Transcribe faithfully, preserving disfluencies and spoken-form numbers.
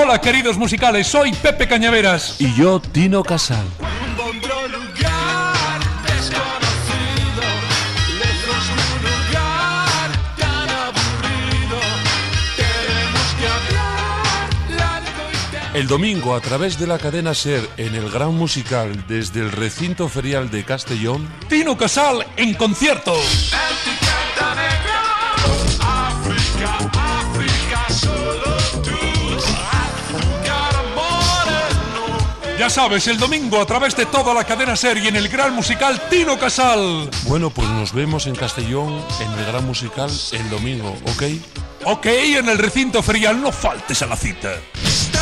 Hola, queridos musicales, soy Pepe Cañaveras. Y yo, Tino Casal. El domingo, a través de la cadena SER, en el Gran Musical, desde el recinto ferial de Castellón, Tino Casal en concierto. Ya sabes, el domingo a través de toda la cadena SER y en el Gran Musical Tino Casal. Bueno, pues nos vemos en Castellón, en el Gran Musical, el domingo, ¿ok? Ok, en el recinto ferial, no faltes a la cita.